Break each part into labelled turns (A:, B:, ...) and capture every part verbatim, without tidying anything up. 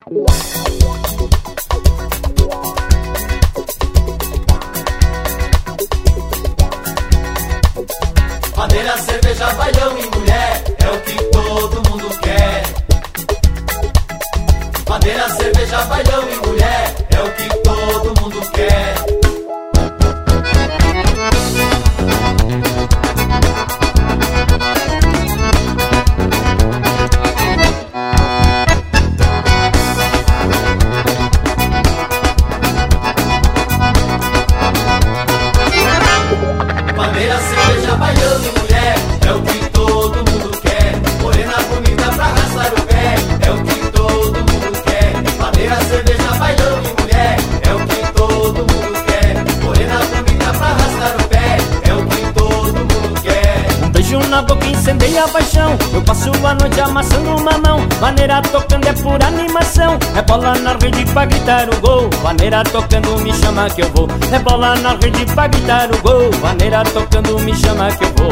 A: Madeira, cerveja, bailão e mulher é o que todo mundo quer. Madeira, cerveja, bailão e mulher é o que todo mundo quer. Madeira, cerveja, bailão e mulher é o que todo mundo quer. Morena bonita pra arrastar o pé é o que todo mundo quer. Madeira, cerveja, bailão e mulher é o que todo mundo quer. Morena bonita pra arrastar o pé é o que todo mundo quer.
B: Um beijo na boca incendeia a paixão. Eu passo a noite amassando uma mão. Maneira tocando é pura animação. É bola na rede pra gritar o gol. Maneira tocando me chama que eu vou. É bola na rede pra gritar o gol. Maneira tocando me chama que eu vou.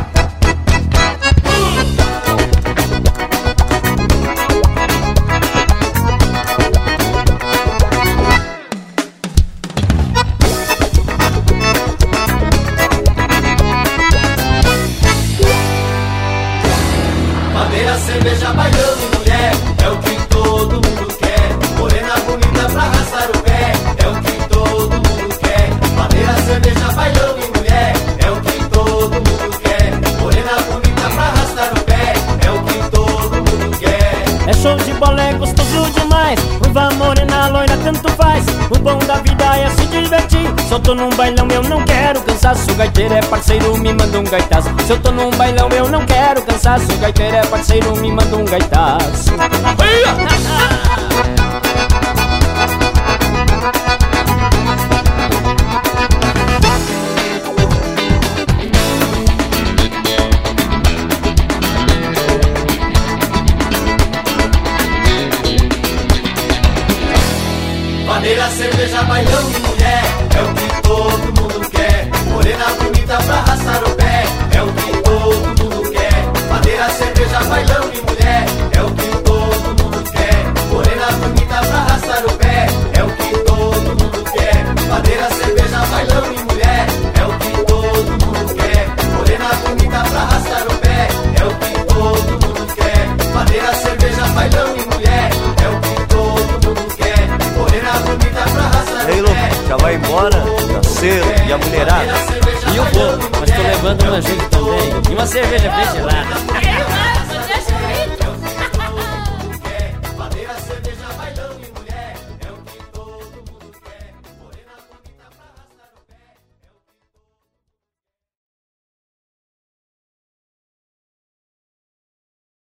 A: Madeira, cerveja, bailão e mulher é o que todo mundo quer. Morena bonita pra arrastar o pé é o que todo mundo quer. Madeira, cerveja, bailão e mulher é o que todo mundo quer. Morena bonita pra arrastar o pé é o que todo mundo quer.
B: É show de bola, é gostoso demais. Ruiva, morena, loira, tanto faz. O bom da vida é se divertir. Se eu tô num bailão eu não quero cansaço. O gaiteiro é parceiro, me manda um gaitaço. Se eu tô num bailão eu não quero cansaço. O gaiteiro é parceiro, me manda um gaitaço.
A: Madeira, cerveja, bailão e mulher é o que todo mundo quer. Morena bonita pra arrastar o pé é o que todo mundo quer. Madeira, cerveja, bailão e mulher é o que todo mundo quer. Morena bonita pra arrastar o pé é o que todo mundo quer. Madeira, cerveja, bailão e mulher é o que todo mundo quer. Morena bonita pra arrastar o pé é o que todo mundo quer. Madeira, cerveja, bailão e mulher é o que todo mundo quer. Morena bonita pra arrastar o pé.
C: Ei, louco, já vai embora? Canseiro e a mulherada?
B: E eu vou, mas tô levando uma junto também. E uma cerveja bem gelada.